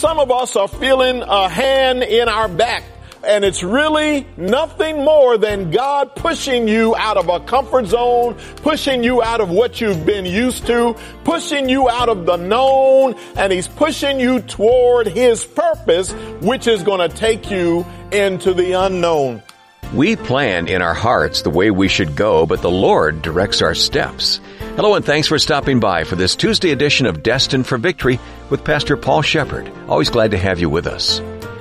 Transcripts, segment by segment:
some of us are feeling a hand in our back, and it's really nothing more than God pushing you out of a comfort zone, pushing you out of what you've been used to, pushing you out of the known, and He's pushing you toward His purpose, which is going to take you into the unknown. We plan in our hearts the way we should go, but the Lord directs our steps. Hello, and thanks for stopping by for this Tuesday edition of Destined for Victory with Pastor Paul Shepherd. Always glad to have you with us.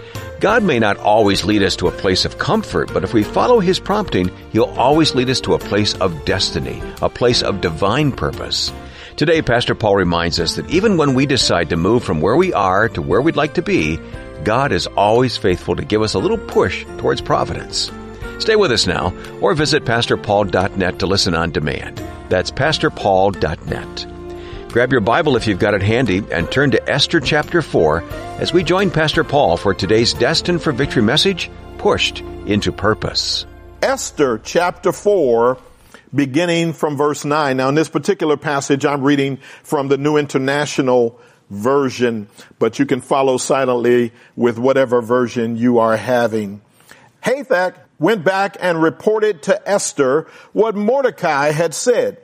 God may not always lead us to a place of comfort, but if we follow His prompting, He'll always lead us to a place of destiny, a place of divine purpose. Today, Pastor Paul reminds us that even when we decide to move from where we are to where we'd like to be, God is always faithful to give us a little push towards providence. Stay with us now, or visit PastorPaul.net to listen on demand. That's PastorPaul.net. Grab your Bible if you've got it handy and turn to Esther chapter 4 as we join Pastor Paul for today's Destined for Victory message, Pushed into Purpose. Esther chapter 4, beginning from verse 9. Now, in this particular passage, I'm reading from the New International Version, but you can follow silently with whatever version you are having. Hathach went back and reported to Esther what Mordecai had said.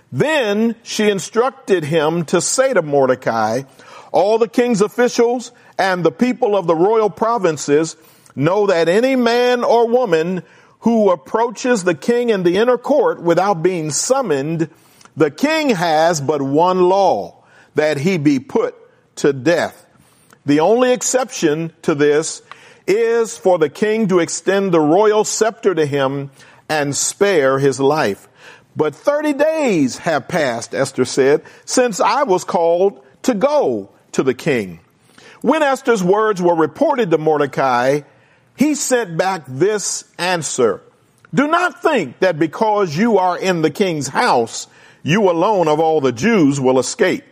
Then she instructed him to say to Mordecai, all the king's officials and the people of the royal provinces know that any man or woman who approaches the king in the inner court without being summoned, the king has but one law, that he be put to death. The only exception to this is for the king to extend the royal scepter to him and spare his life. But 30 days have passed, Esther said, since I was called to go to the king. When Esther's words were reported to Mordecai, he sent back this answer. Do not think that because you are in the king's house, you alone of all the Jews will escape.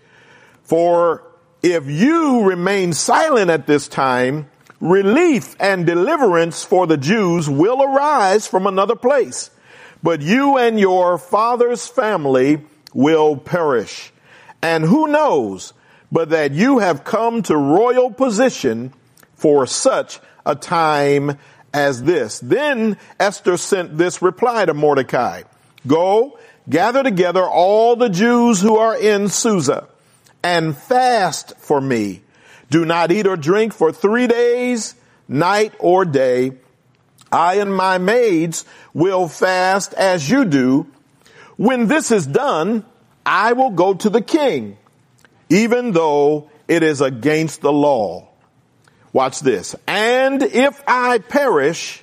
For if you remain silent at this time, relief and deliverance for the Jews will arise from another place, but you and your father's family will perish. And who knows but that you have come to royal position for such a time as this. Then Esther sent this reply to Mordecai. Go, gather together all the Jews who are in Susa and fast for me. Do not eat or drink for 3 days, night or day. I and my maids will fast as you do. When this is done, I will go to the king, even though it is against the law. Watch this. And if I perish,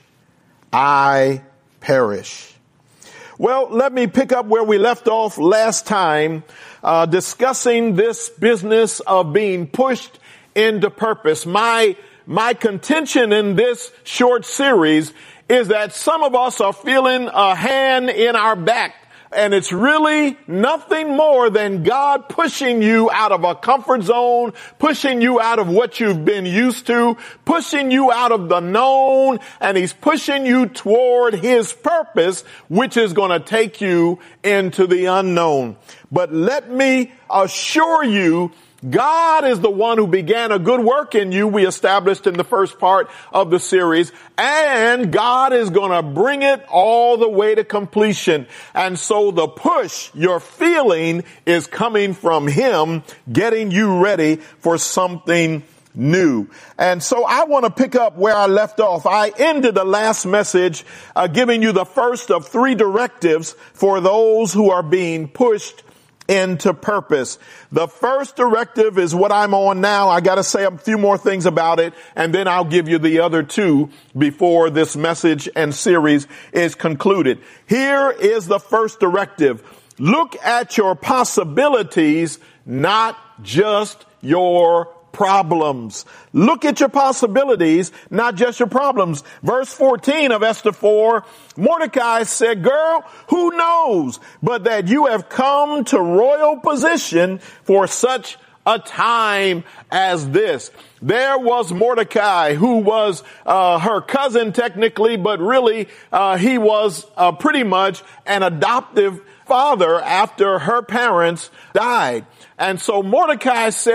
I perish. Well, let me pick up where we left off last time, discussing this business of being pushed into purpose. My contention in this short series is that some of us are feeling a hand in our back, and it's really nothing more than God pushing you out of a comfort zone, pushing you out of what you've been used to, pushing you out of the known, and He's pushing you toward His purpose, which is going to take you into the unknown. But let me assure you, God is the one who began a good work in you, we established in the first part of the series, and God is going to bring it all the way to completion. And so the push you're feeling is coming from Him, getting you ready for something new. And so I want to pick up where I left off. I ended the last message giving you the first of 3 directives for those who are being pushed into purpose. The first directive is what I'm on now. I got to say a few more things about it, and then I'll give you the other 2 before this message and series is concluded. Here is the first directive. Look at your possibilities, not just your problems. Look at your possibilities, not just your problems. Verse 14 of Esther 4, Mordecai said, girl, who knows but that you have come to royal position for such a time as this. There was Mordecai, who was her cousin technically, but really he was pretty much an adoptive father after her parents died. And so Mordecai said,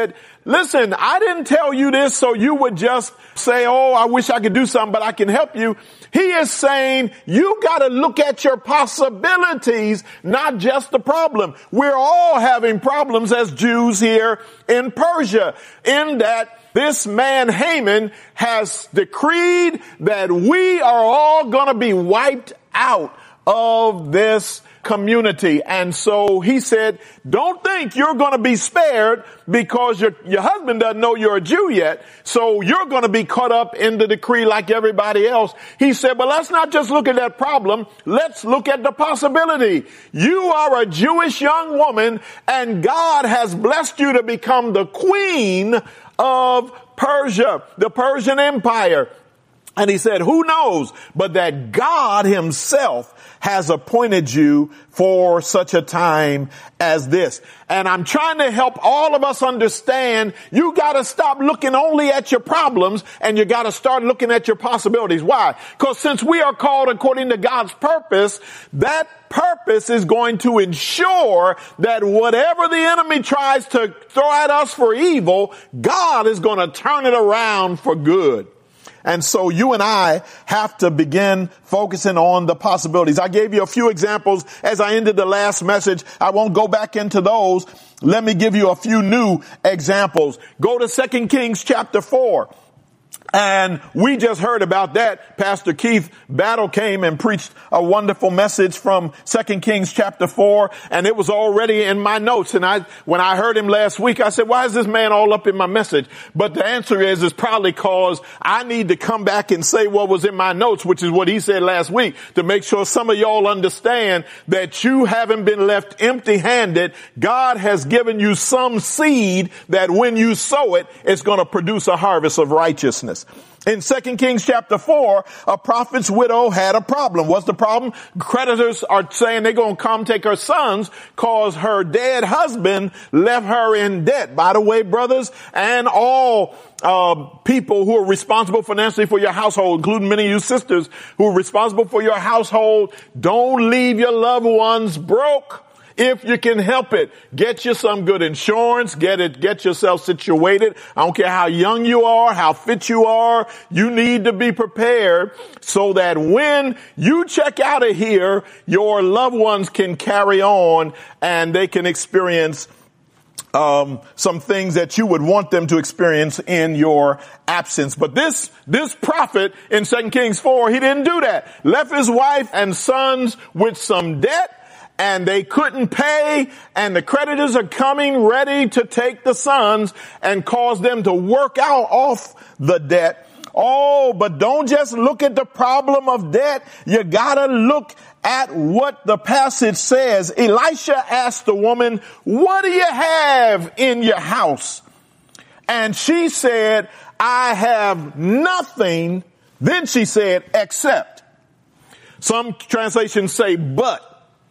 listen, I didn't tell you this so you would just say, oh, I wish I could do something, but I can help you. He is saying you got to look at your possibilities, not just the problem. We're all having problems as Jews here in Persia, in that this man Haman has decreed that we are all going to be wiped out of this community. And so he said, don't think you're going to be spared because your husband doesn't know you're a Jew yet. So you're going to be caught up in the decree like everybody else. He said, but let's not just look at that problem. Let's look at the possibility. You are a Jewish young woman and God has blessed you to become the queen of Persia, the Persian Empire. And he said, who knows, but that God himself has appointed you for such a time as this. And I'm trying to help all of us understand you got to stop looking only at your problems and you got to start looking at your possibilities. Why? Because since we are called according to God's purpose, that purpose is going to ensure that whatever the enemy tries to throw at us for evil, God is going to turn it around for good. And so you and I have to begin focusing on the possibilities. I gave you a few examples as I ended the last message. I won't go back into those. Let me give you a few new examples. Go to 2 Kings chapter 4. And we just heard about that. Pastor Keith Battle came and preached a wonderful message from 2 Kings chapter 4. And it was already in my notes. And when I heard him last week, I said, why is this man all up in my message? But the answer is probably cause I need to come back and say what was in my notes, which is what he said last week, to make sure some of y'all understand that you haven't been left empty handed. God has given you some seed that when you sow it, it's going to produce a harvest of righteousness. In 2 Kings chapter 4, a prophet's widow had a problem. What's the problem? Creditors are saying they're going to come take her sons because her dead husband left her in debt. By the way, brothers and all people who are responsible financially for your household, including many of you sisters who are responsible for your household, don't leave your loved ones broke. If you can help it, get you some good insurance, get yourself situated. I don't care how young you are, how fit you are. You need to be prepared so that when you check out of here, your loved ones can carry on and they can experience some things that you would want them to experience in your absence. But this prophet in 2 Kings 4, he didn't do that. Left his wife and sons with some debt. And they couldn't pay, and the creditors are coming ready to take the sons and cause them to work out off the debt. Oh, but don't just look at the problem of debt. You gotta look at what the passage says. Elisha asked the woman, what do you have in your house? And she said, I have nothing. Then she said, except. Some translations say, but.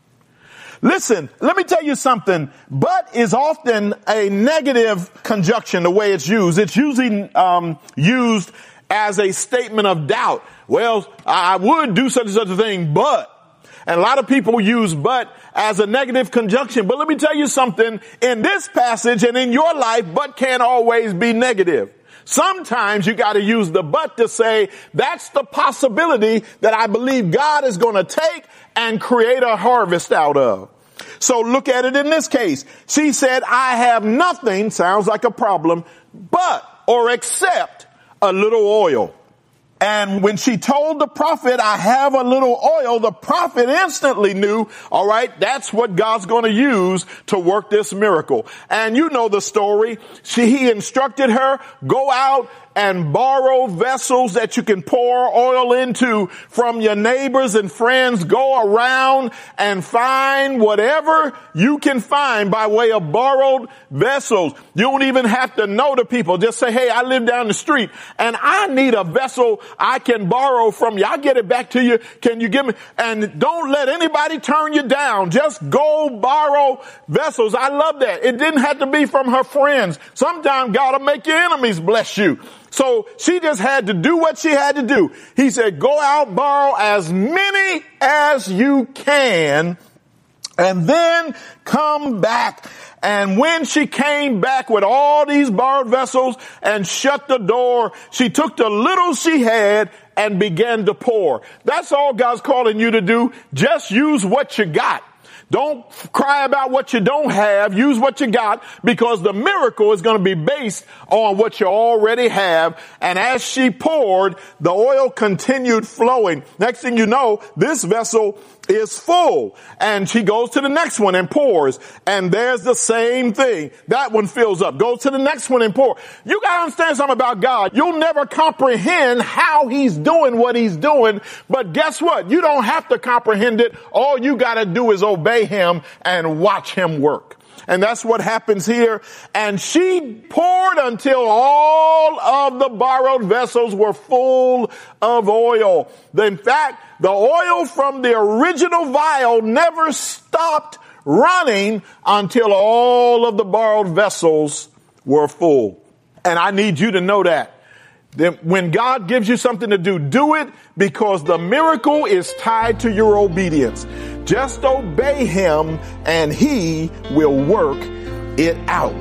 Listen, let me tell you something. But is often a negative conjunction, the way it's used. It's usually used as a statement of doubt. Well, I would do such and such a thing, but. And a lot of people use but as a negative conjunction. But let me tell you something. In this passage and in your life, but can't always be negative. Sometimes you got to use the but to say that's the possibility that I believe God is going to take and create a harvest out of. So look at it in this case. She said, I have nothing, sounds like a problem, but or except a little oil. And when she told the prophet, I have a little oil, the prophet instantly knew, all right, that's what God's going to use to work this miracle. And you know the story. He instructed her, go out and borrow vessels that you can pour oil into from your neighbors and friends. Go around and find whatever you can find by way of borrowed vessels. You don't even have to know the people. Just say, hey, I live down the street and I need a vessel I can borrow from you. I'll get it back to you. Can you give me? And don't let anybody turn you down. Just go borrow vessels. I love that. It didn't have to be from her friends. Sometimes God will make your enemies bless you. So she just had to do what she had to do. He said, go out, borrow as many as you can and then come back. And when she came back with all these borrowed vessels and shut the door, she took the little she had and began to pour. That's all God's calling you to do. Just use what you got. Don't cry about what you don't have. Use what you got, because the miracle is going to be based on what you already have. And as she poured, the oil continued flowing. Next thing you know, this vessel is full, and she goes to the next one and pours, and there's the same thing. That one fills up, goes to the next one and pour. You got to understand something about God. You'll never comprehend how he's doing what he's doing, but guess what? You don't have to comprehend it. All you got to do is obey him and watch him work. And that's what happens here. And she poured until all of the borrowed vessels were full of oil. In fact, the oil from the original vial never stopped running until all of the borrowed vessels were full. And I need you to know that when God gives you something to do, do it, because the miracle is tied to your obedience. Just obey him and he will work it out.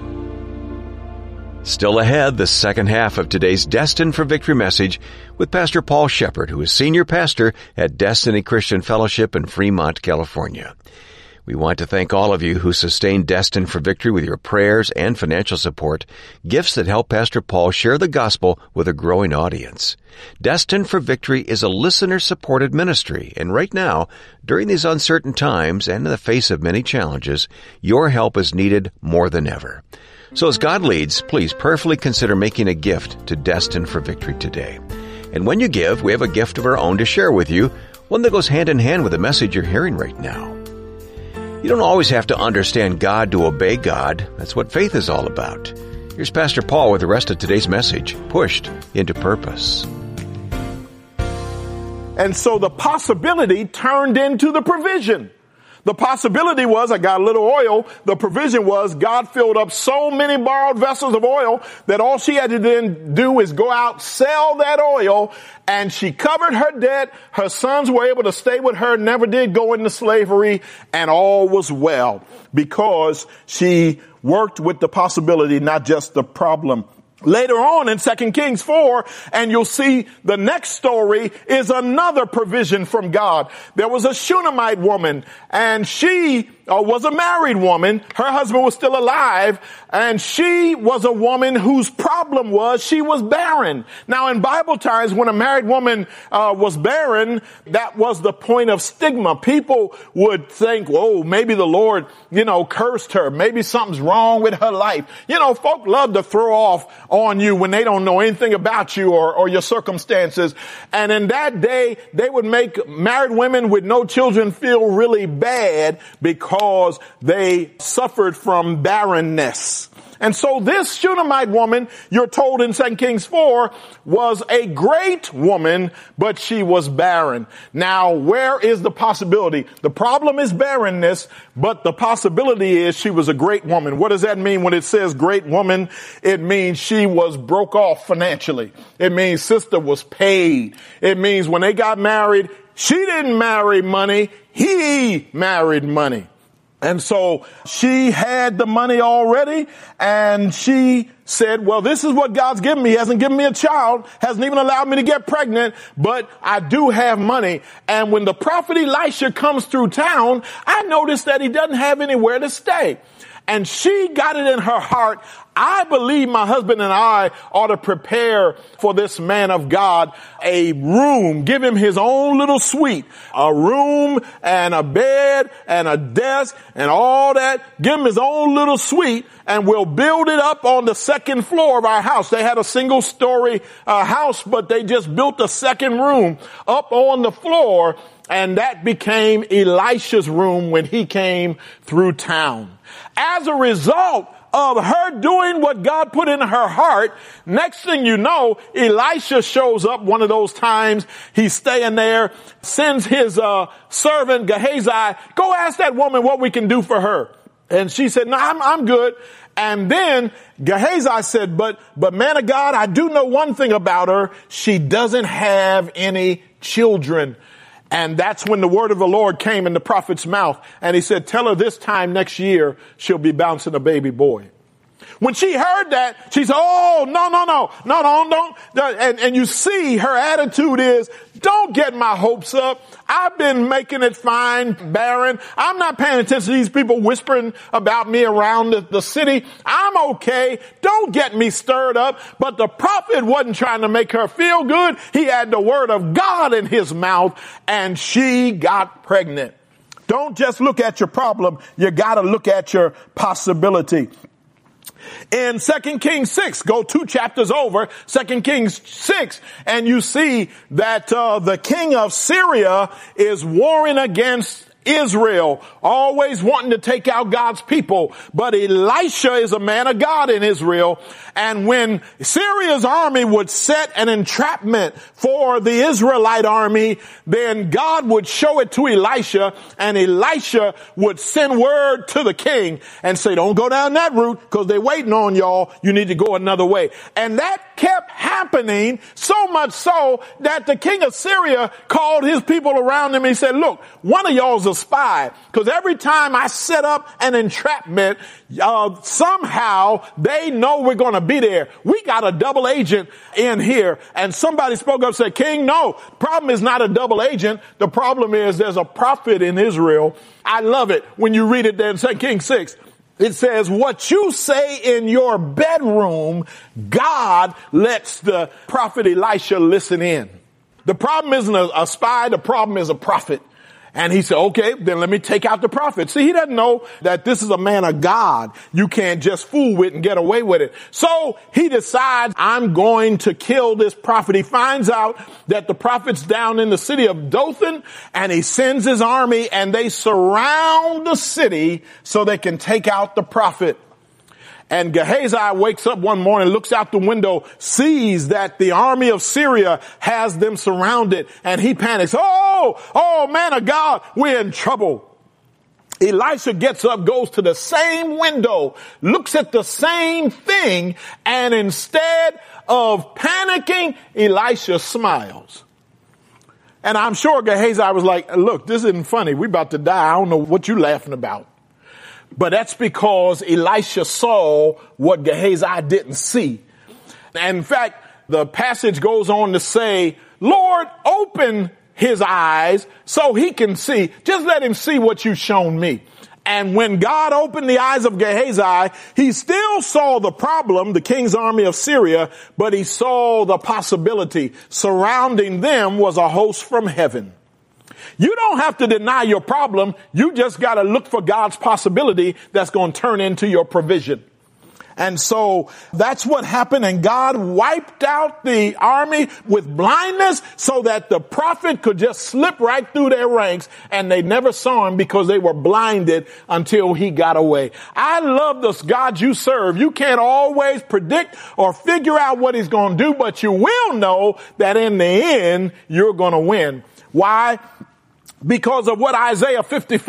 Still ahead, the second half of today's Destined for Victory message with Pastor Paul Shepard, who is senior pastor at Destiny Christian Fellowship in Fremont, California. We want to thank all of you who sustain Destined for Victory with your prayers and financial support, gifts that help Pastor Paul share the gospel with a growing audience. Destined for Victory is a listener-supported ministry, and right now, during these uncertain times and in the face of many challenges, your help is needed more than ever. So as God leads, please prayerfully consider making a gift to Destined for Victory today. And when you give, we have a gift of our own to share with you, one that goes hand in hand with the message you're hearing right now. You don't always have to understand God to obey God. That's what faith is all about. Here's Pastor Paul with the rest of today's message, Pushed into Purpose. And so the possibility turned into the provision. The possibility was, I got a little oil. The provision was, God filled up so many borrowed vessels of oil that all she had to then do is go out, sell that oil, and she covered her debt. Her sons were able to stay with her, never did go into slavery, and all was well, because she worked with the possibility, not just the problem. Later on in 2 Kings 4, and you'll see the next story is another provision from God. There was a Shunammite woman, and she was a married woman. Her husband was still alive, and she was a woman whose problem was she was barren. Now, in Bible times, when a married woman was barren, that was the point of stigma. People would think, oh, maybe the Lord, cursed her. Maybe something's wrong with her life. Folk love to throw off on you when they don't know anything about you or your circumstances. And in that day, they would make married women with no children feel really bad because they suffered from barrenness. And so this Shunammite woman, you're told in 2 Kings 4, was a great woman, but she was barren. Now, where is the possibility? The problem is barrenness, but the possibility is she was a great woman. What does that mean when it says great woman? It means she was broke off financially. It means sister was paid. It means when they got married, she didn't marry money, he married money. And so she had the money already, and she said, well, this is what God's given me. He hasn't given me a child, hasn't even allowed me to get pregnant, but I do have money. And when the prophet Elisha comes through town, I noticed that he doesn't have anywhere to stay. And she got it in her heart, I believe my husband and I ought to prepare for this man of God a room, give him his own little suite, a room and a bed and a desk and all that. Give him his own little suite, and we'll build it up on the second floor of our house. They had a single story house, but they just built a second room up on the floor, and that became Elisha's room when he came through town. As a result of her doing what God put in her heart, next thing you know, Elisha shows up one of those times. He's staying there, sends his servant Gehazi, go ask that woman what we can do for her. And she said, no, I'm good. And then Gehazi said, but man of God, I do know one thing about her. She doesn't have any children. And that's when the word of the Lord came in the prophet's mouth. And he said, tell her this time next year, she'll be bouncing a baby boy. When she heard that, she said, oh, no. And you see her attitude is, don't get my hopes up. I've been making it fine, barren. I'm not paying attention to these people whispering about me around the city. I'm okay. Don't get me stirred up. But the prophet wasn't trying to make her feel good. He had the word of God in his mouth, and she got pregnant. Don't just look at your problem. You got to look at your possibility. In 2 Kings 6, go 2 chapters over, 2 Kings 6, and you see that the king of Syria is warring against Israel, always wanting to take out God's people. But Elisha is a man of God in Israel. And when Syria's army would set an entrapment for the Israelite army, then God would show it to Elisha, and Elisha would send word to the king and say, don't go down that route because they're waiting on y'all. You need to go another way. And that kept happening, so much so that the king of Syria called his people around him and he said, look, one of y'all's a spy, because every time I set up an entrapment, somehow they know we're going to be there. We got a double agent in here. And somebody spoke up and said, King, no, problem is not a double agent. The problem is there's a prophet in Israel. I love it when you read it there in 2 Kings 6. It says, what you say in your bedroom, God lets the prophet Elisha listen in. The problem isn't a spy. The problem is a prophet. And he said, okay, then let me take out the prophet. See, he doesn't know that this is a man of God you can't just fool with and get away with it. So he decides, I'm going to kill this prophet. He finds out that the prophet's down in the city of Dothan, and he sends his army, and they surround the city so they can take out the prophet. And Gehazi wakes up one morning, looks out the window, sees that the army of Syria has them surrounded, and he panics. Oh, man of God, we're in trouble. Elisha gets up, goes to the same window, looks at the same thing, and instead of panicking, Elisha smiles. And I'm sure Gehazi was like, look, this isn't funny. We're about to die. I don't know what you're laughing about. But that's because Elisha saw what Gehazi didn't see. And in fact, the passage goes on to say, Lord, open his eyes so he can see. Just let him see what you've shown me. And when God opened the eyes of Gehazi, he still saw the problem, the king's army of Syria, but he saw the possibility. Surrounding them was a host from heaven. You don't have to deny your problem. You just got to look for God's possibility that's going to turn into your provision. And so that's what happened. And God wiped out the army with blindness so that the prophet could just slip right through their ranks, and they never saw him because they were blinded until he got away. I love this God you serve. You can't always predict or figure out what he's going to do, but you will know that in the end, you're going to win. Why? Because of what Isaiah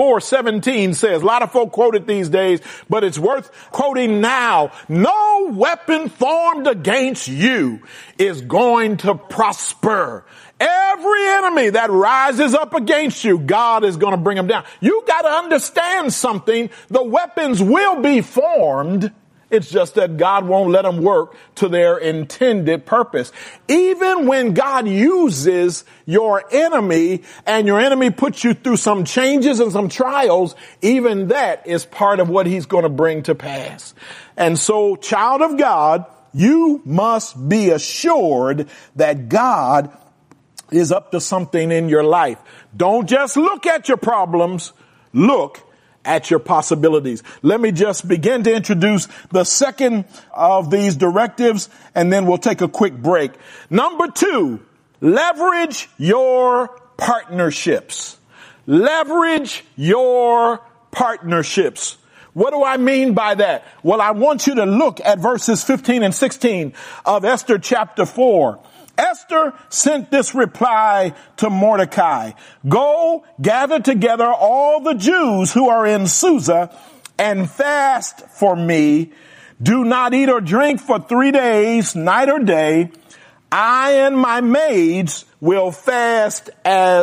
54:17 says. A lot of folk quote it these days, but it's worth quoting now. No weapon formed against you is going to prosper. Every enemy that rises up against you, God is going to bring them down. You got to understand something. The weapons will be formed. It's just that God won't let them work to their intended purpose. Even when God uses your enemy and your enemy puts you through some changes and some trials, even that is part of what he's going to bring to pass. And so, child of God, you must be assured that God is up to something in your life. Don't just look at your problems. Look at your possibilities. Let me just begin to introduce the second of these directives, and then we'll take a quick break. Number 2, leverage your partnerships. Leverage your partnerships. What do I mean by that? Well, I want you to look at verses 15 and 16 of Esther chapter 4. Esther sent this reply to Mordecai. Go gather together all the Jews who are in Susa and fast for me. Do not eat or drink for 3 days, night or day. I and my maids will fast as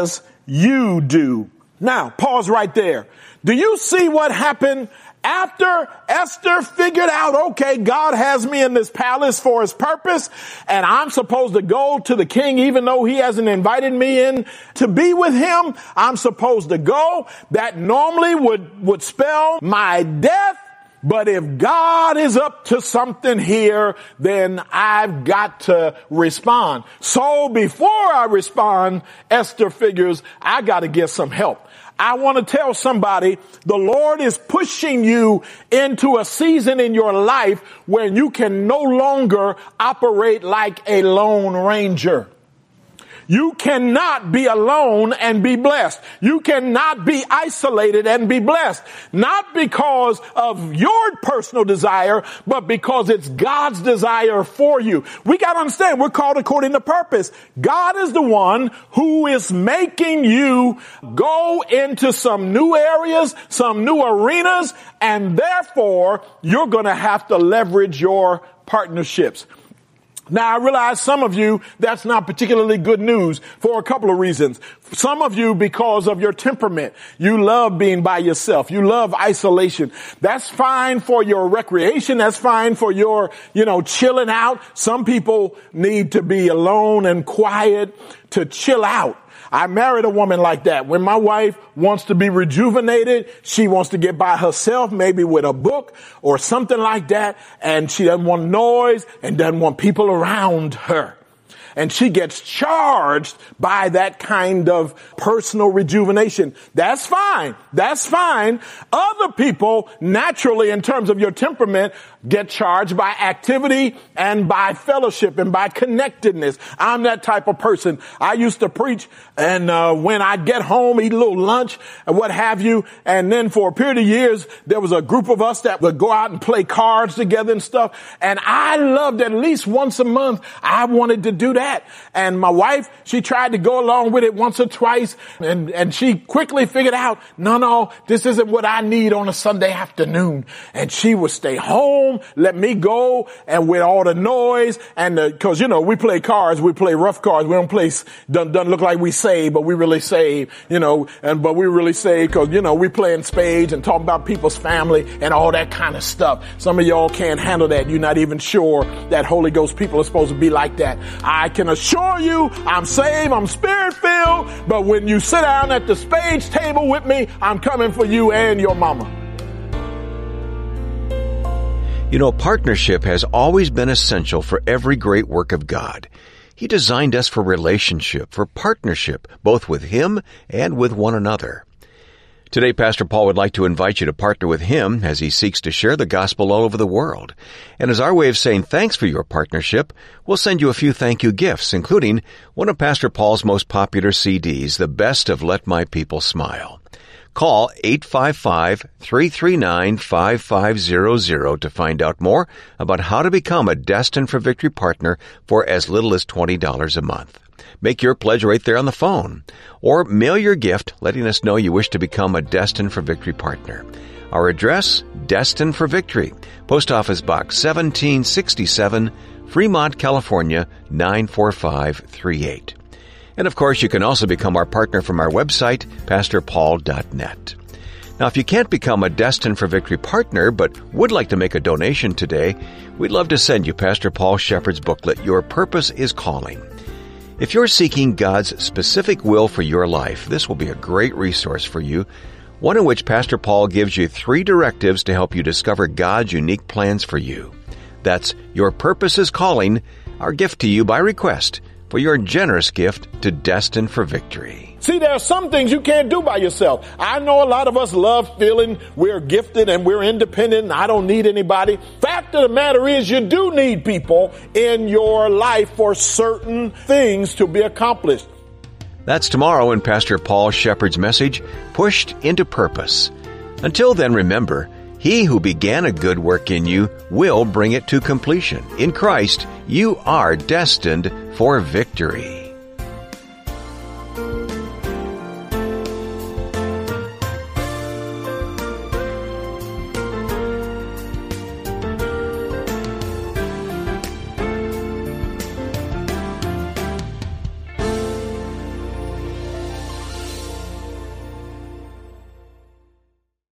you do. Now, pause right there. Do you see what happened after Esther figured out, okay, God has me in this palace for his purpose, and I'm supposed to go to the king even though he hasn't invited me in to be with him? I'm supposed to go. That normally would spell my death. But if God is up to something here, then I've got to respond. So before I respond, Esther figures I got to get some help. I want to tell somebody the Lord is pushing you into a season in your life where you can no longer operate like a lone ranger. You cannot be alone and be blessed. You cannot be isolated and be blessed. Not because of your personal desire, but because it's God's desire for you. We got to understand we're called according to purpose. God is the one who is making you go into some new areas, some new arenas, and therefore you're going to have to leverage your partnerships. Now, I realize some of you, that's not particularly good news for a couple of reasons. Some of you, because of your temperament, you love being by yourself. You love isolation. That's fine for your recreation. That's fine for your, chilling out. Some people need to be alone and quiet to chill out. I married a woman like that. When my wife wants to be rejuvenated, she wants to get by herself, maybe with a book or something like that. And she doesn't want noise and doesn't want people around her. And she gets charged by that kind of personal rejuvenation. That's fine. That's fine. Other people, naturally, in terms of your temperament, get charged by activity and by fellowship and by connectedness. I'm that type of person. I used to preach, and when I get home, eat a little lunch and what have you, and then for a period of years, there was a group of us that would go out and play cards together and stuff. And I loved at least once a month. I wanted to do that. And my wife, she tried to go along with it once or twice, and she quickly figured out, no, this isn't what I need on a Sunday afternoon. And she would stay home, let me go, and with all the noise, and cause we play cards, we play rough cards, we don't play, doesn't look like we save, but we really save, but we really save cause, we playing spades and talking about people's family and all that kind of stuff. Some of y'all can't handle that. You're not even sure that Holy Ghost people are supposed to be like that. I can assure you, I'm saved, I'm spirit-filled, but when you sit down at the spades table with me, I'm coming for you and your mama. Partnership has always been essential for every great work of God. He designed us for relationship, for partnership, both with Him and with one another. Today, Pastor Paul would like to invite you to partner with him as he seeks to share the gospel all over the world. And as our way of saying thanks for your partnership, we'll send you a few thank you gifts, including one of Pastor Paul's most popular CDs, The Best of Let My People Smile. Call 855-339-5500 to find out more about how to become a Destined for Victory partner for as little as $20 a month. Make your pledge right there on the phone. Or mail your gift letting us know you wish to become a Destined for Victory partner. Our address, Destined for Victory, Post Office Box 1767, Fremont, California, 94538. And of course, you can also become our partner from our website, pastorpaul.net. Now, if you can't become a Destined for Victory partner but would like to make a donation today, we'd love to send you Pastor Paul Shepherd's booklet, Your Purpose is Calling. If you're seeking God's specific will for your life, this will be a great resource for you, one in which Pastor Paul gives you 3 directives to help you discover God's unique plans for you. That's Your Purpose is Calling, our gift to you by request for your generous gift to Destined for Victory. See, there are some things you can't do by yourself. I know a lot of us love feeling we're gifted and we're independent and I don't need anybody. Fact of the matter is you do need people in your life for certain things to be accomplished. That's tomorrow in Pastor Paul Shepherd's message, Pushed into Purpose. Until then, remember, He who began a good work in you will bring it to completion. In Christ, you are destined for victory.